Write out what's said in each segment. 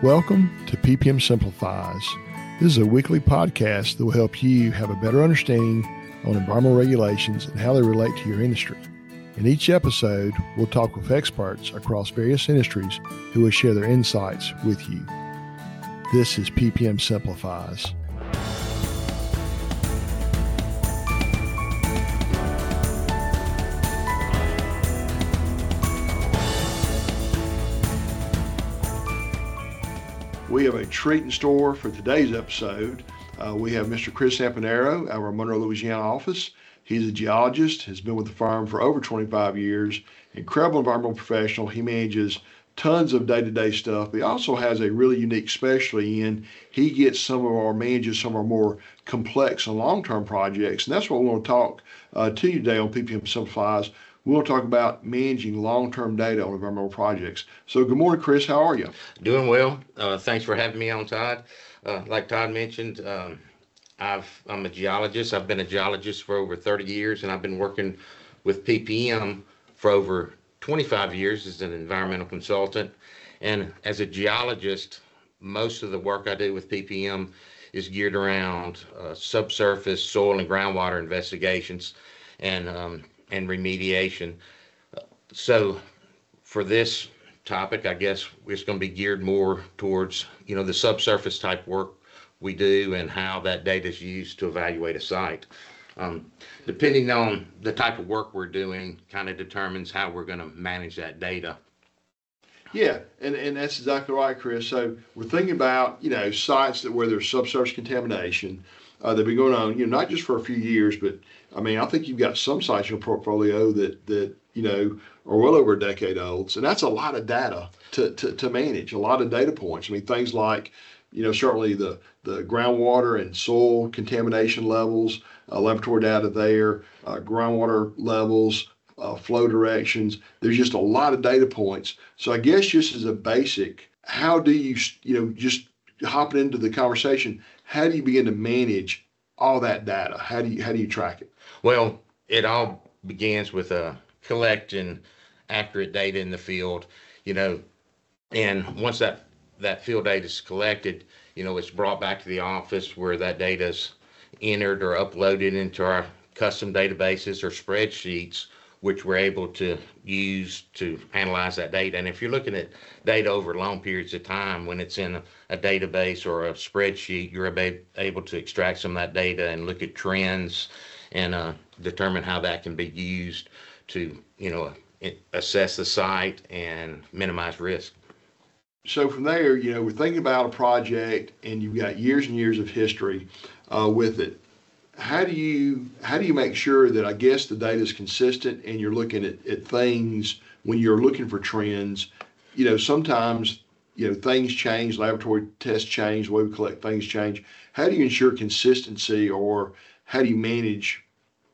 Welcome to PPM Simplifies. This is a weekly podcast that will help you have a better understanding on environmental regulations and how they relate to your industry. In each episode, we'll talk with experts across various industries who will share their insights with you. This is PPM Simplifies. We have a treat in store for today's episode. We have Mr. Chris Zampanero, our Monroe, Louisiana office. He's a geologist, has been with the firm for over 25 years, incredible environmental professional. He manages tons of day-to-day stuff, but he also has a really unique specialty in he manages some of our more complex and long-term projects. And that's what we want to talk to you today on PPM Simplifies. We want to talk about managing long-term data on environmental projects. So good morning, Chris. How are you? Doing well. Thanks for having me on, Todd. Like Todd mentioned, I'm a geologist. I've been a geologist for over 30 years, and I've been working with PPM for over 25 years as an environmental consultant. And as a geologist, most of the work I do with PPM is geared around subsurface soil and groundwater investigations and remediation. So for this topic, I guess it's going to be geared more towards, the subsurface type work we do and how that data is used to evaluate a site. Depending on the type of work we're doing kind of determines how we're going to manage that data. Yeah, and that's exactly right, Chris. So we're thinking about, sites where there's subsurface contamination. They've been going on, not just for a few years, but I think you've got some sites in your portfolio that are well over a decade old. And that's a lot of data to manage, a lot of data points. Things like, certainly the groundwater and soil contamination levels, laboratory data there, groundwater levels, flow directions. There's just a lot of data points. So I guess just as a basic, how do you, just hopping into the conversation, how do you begin to manage all that data? How do you track it? Well, it all begins with collecting accurate data in the field, and once that field data is collected, it's brought back to the office where that data is entered or uploaded into our custom databases or spreadsheets, which we're able to use to analyze that data. And if you're looking at data over long periods of time, when it's in a database or a spreadsheet, you're able to extract some of that data and look at trends and determine how that can be used to, assess the site and minimize risk. So from there, we're thinking about a project and you've got years and years of history with it. How do you make sure that, I guess, the data is consistent and you're looking at things when you're looking for trends? Sometimes, things change, laboratory tests change, the way we collect things change. How do you ensure consistency, or how do you manage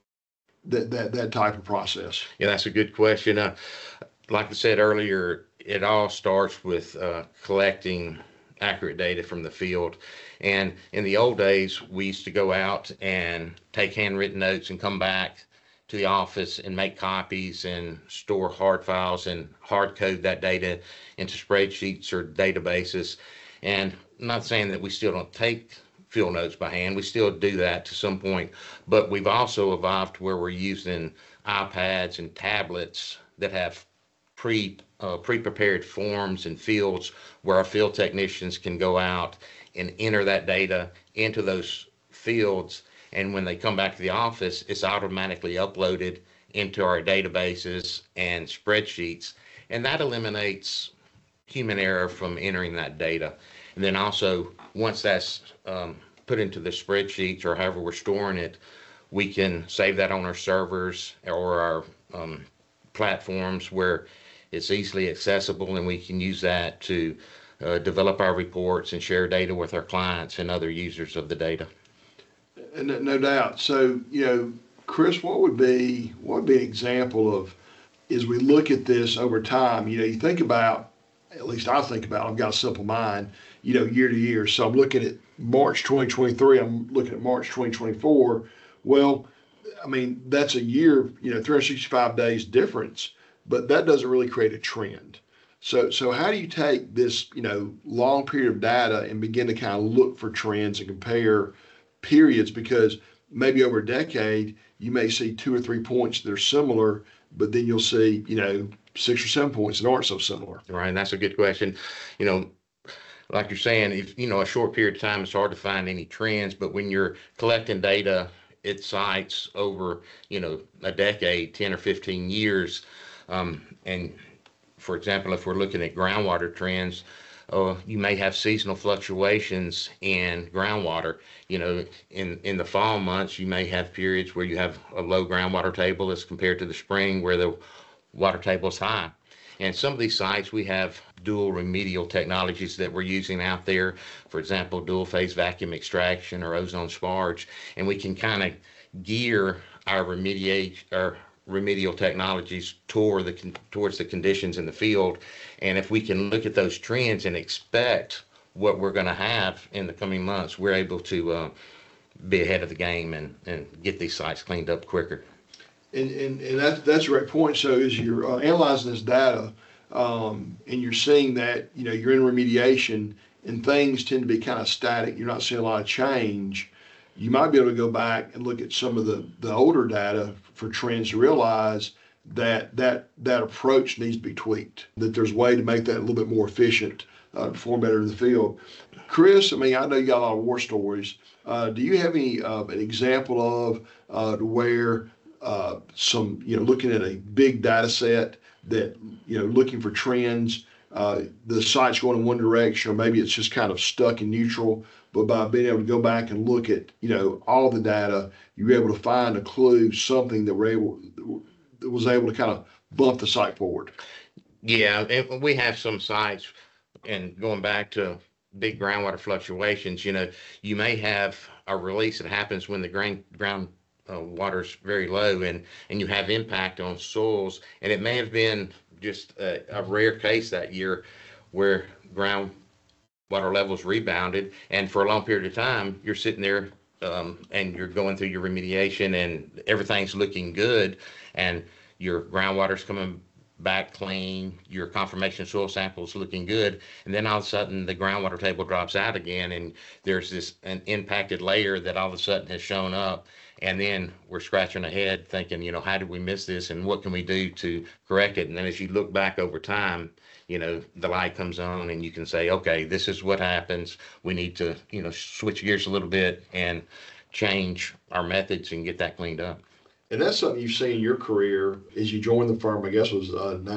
that type of process? Yeah, that's a good question. Like I said earlier, it all starts with collecting accurate data from the field. And in the old days, we used to go out and take handwritten notes and come back to the office and make copies and store hard files and hard code that data into spreadsheets or databases. And I'm not saying that we still don't take field notes by hand. We still do that to some point, but we've also evolved to where we're using iPads and tablets that have pre-prepared forms and fields where our field technicians can go out and enter that data into those fields. And when they come back to the office, it's automatically uploaded into our databases and spreadsheets. And that eliminates human error from entering that data. And then also, once that's put into the spreadsheets or however we're storing it, we can save that on our servers or our platforms where it's easily accessible, and we can use that to develop our reports and share data with our clients and other users of the data. No doubt. So, Chris, what would be an example of, as we look at this over time, you think about, at least I think about, I've got a simple mind, year to year. So I'm looking at March 2023, I'm looking at March 2024. Well, that's a year, 365 days difference, but that doesn't really create a trend. So how do you take this, long period of data and begin to kind of look for trends and compare periods? Because maybe over a decade, you may see 2 or 3 points that are similar, but then you'll see, 6 or 7 points that aren't so similar. Right, and that's a good question. You know, like you're saying, if a short period of time, it's hard to find any trends, but when you're collecting data at sites over, a decade, 10 or 15 years, and for example, if we're looking at groundwater trends, you may have seasonal fluctuations in groundwater. In the fall months, you may have periods where you have a low groundwater table as compared to the spring where the water table is high. And some of these sites, we have dual remedial technologies that we're using out there. For example, dual phase vacuum extraction or ozone sparge. And we can kind of gear our remedial technologies towards the conditions in the field. And if we can look at those trends and expect what we're going to have in the coming months, we're able to be ahead of the game and get these sites cleaned up quicker. And that's a great point. So as you're analyzing this data, and you're seeing that, you're in remediation and things tend to be kind of static, you're not seeing a lot of change, you might be able to go back and look at some of the older data for trends to realize that approach needs to be tweaked, that there's a way to make that a little bit more efficient, perform better in the field. Chris, I know you got a lot of war stories. Do you have any an example of where looking at a big data set that, looking for trends, the site's going in one direction, or maybe it's just kind of stuck in neutral, but by being able to go back and look at, all the data, you're able to find a clue, something that was able to kind of bump the site forward? Yeah, and we have some sites, and going back to big groundwater fluctuations, you may have a release that happens when the ground water's very low, and you have impact on soils, and it may have been just a rare case that year where groundwater levels rebounded, and for a long period of time you're sitting there and you're going through your remediation and everything's looking good, and your groundwater's coming back clean, your confirmation soil samples looking good, and then all of a sudden the groundwater table drops out again, and there's an impacted layer that all of a sudden has shown up. And then we're scratching our head thinking, how did we miss this and what can we do to correct it? And then as you look back over time, the light comes on and you can say, okay, this is what happens. We need to, switch gears a little bit and change our methods and get that cleaned up. And that's something you've seen in your career as you joined the firm, I guess it was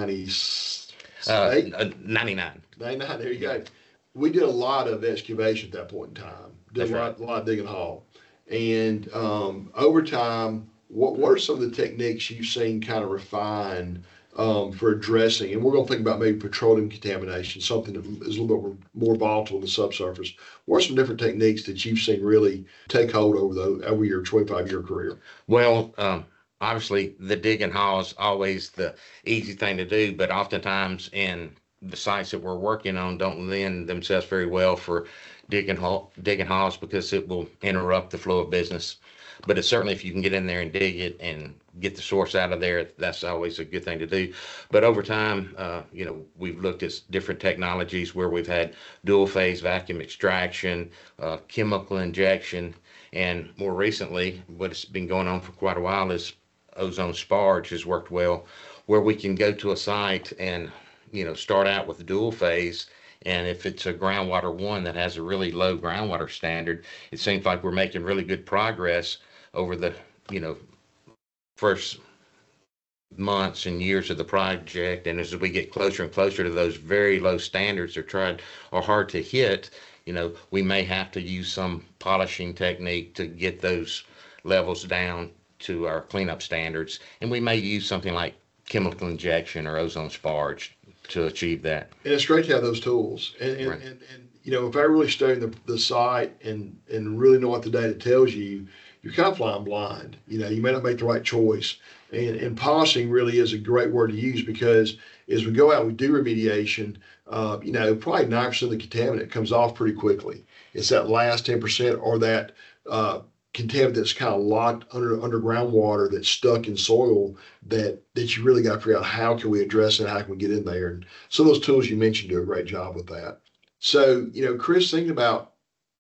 98? 99. 99, there you go. We did a lot of excavation at that point in time. Did a lot of digging hole. And over time, what are some of the techniques you've seen kind of refined for addressing? And we're going to think about maybe petroleum contamination, something that is a little bit more volatile in the subsurface. What are some different techniques that you've seen really take hold over your 25-year career? Well, obviously, the digging hole is always the easy thing to do, but oftentimes in the sites that we're working on don't lend themselves very well for digging holes because it will interrupt the flow of business. But it's certainly, if you can get in there and dig it and get the source out of there, that's always a good thing to do. But over time, we've looked at different technologies where we've had dual phase vacuum extraction, chemical injection, and more recently, what's been going on for quite a while is ozone sparge has worked well, where we can go to a site and start out with dual phase. And if it's a groundwater one that has a really low groundwater standard, it seems like we're making really good progress over the, first months and years of the project. And as we get closer and closer to those very low standards are hard to hit, we may have to use some polishing technique to get those levels down to our cleanup standards. And we may use something like chemical injection or ozone sparge to achieve that. And it's great to have those tools. And Right. If I really study the site and really know what the data tells you, you're kind of flying blind. You may not make the right choice. And polishing really is a great word to use, because as we go out and we do remediation, probably 9% of the contaminant comes off pretty quickly. It's that last 10% or that contaminant that's kind of locked underground water that's stuck in soil that you really got to figure out how can we address it, how can we get in there. And some of those tools you mentioned do a great job with that. So, Chris, thinking about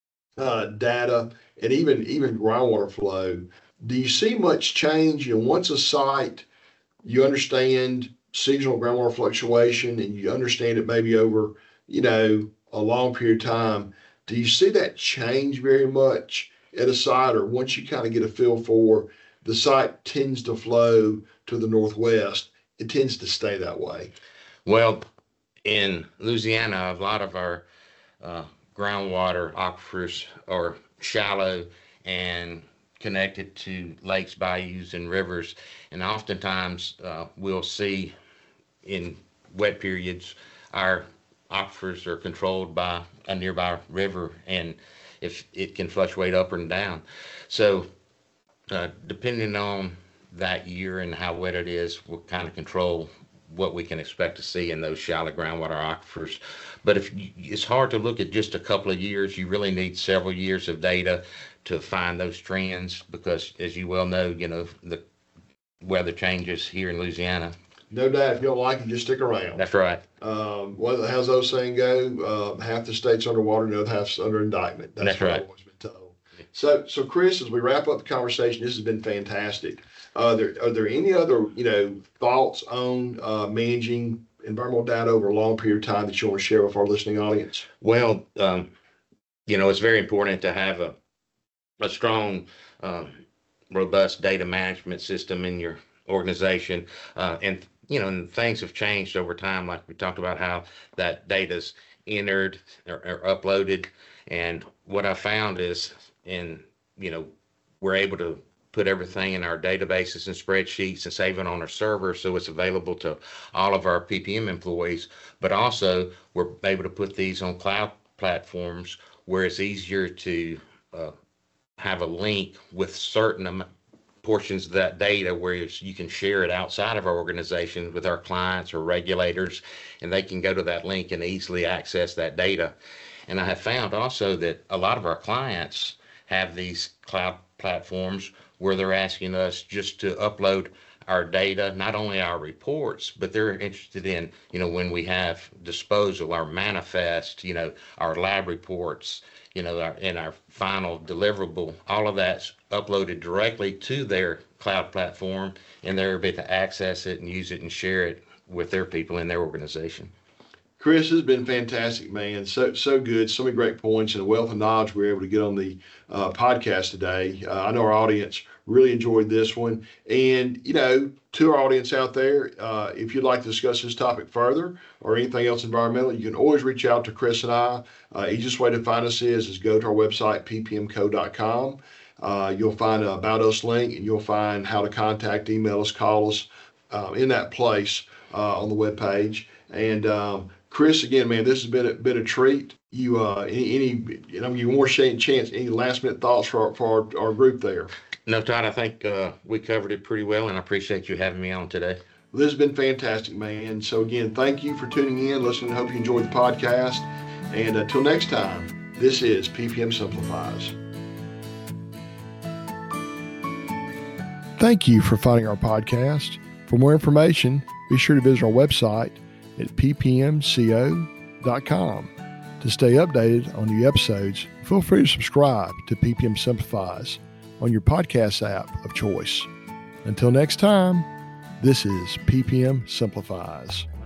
data and even groundwater flow, do you see much change? Once a site, you understand seasonal groundwater fluctuation and you understand it maybe over, a long period of time. Do you see that change very much at a site, or once you kind of get a feel for the site tends to flow to the northwest, it tends to stay that way? Well, in Louisiana, a lot of our groundwater aquifers are shallow and connected to lakes, bayous, and rivers. And oftentimes we'll see in wet periods our aquifers are controlled by a nearby river, and if it can fluctuate up and down. So depending on that year and how wet it is, we'll kind of control what we can expect to see in those shallow groundwater aquifers. But it's hard to look at just a couple of years. You really need several years of data to find those trends, because as you well know, the weather changes here in Louisiana. No doubt. If you don't like it, just stick around. That's right. How's those saying go? Half the state's underwater, the other half's under indictment. That's right. I've always been told. So Chris, as we wrap up the conversation, this has been fantastic. Are there any other thoughts on managing environmental data over a long period of time that you want to share with our listening audience? Well, it's very important to have a strong, robust data management system in your organization, and things have changed over time. Like we talked about how that data's entered or uploaded, and what I found is, we're able to put everything in our databases and spreadsheets and save it on our server so it's available to all of our PPM employees. But also, we're able to put these on cloud platforms where it's easier to have a link with certain portions of that data where you can share it outside of our organization with our clients or regulators, and they can go to that link and easily access that data. And I have found also that a lot of our clients have these cloud platforms where they're asking us just to upload our data, not only our reports, but they're interested in, when we have disposal, our manifest, our lab reports, and our final deliverable, all of that's uploaded directly to their cloud platform, and they're able to access it and use it and share it with their people in their organization. Chris, this has been fantastic, man. So good. So many great points and a wealth of knowledge we were able to get on the podcast today. I know our audience really enjoyed this one. And, to our audience out there, if you'd like to discuss this topic further or anything else environmental, you can always reach out to Chris and I. Easiest way to find us is go to our website, ppmco.com. You'll find an About Us link, and you'll find how to contact, email us, call us in that place on the webpage. And Chris, again, man, this has been a treat. You you more chance. Any last minute thoughts for our group there? No, Todd, I think we covered it pretty well, and I appreciate you having me on today. Well, this has been fantastic, man. So again, thank you for tuning in, listening. Hope you enjoyed the podcast. And until next time, this is PPM Simplifies. Thank you for finding our podcast. For more information, be sure to visit our website at ppmco.com. To stay updated on new episodes, feel free to subscribe to PPM Simplifies on your podcast app of choice. Until next time, this is PPM Simplifies.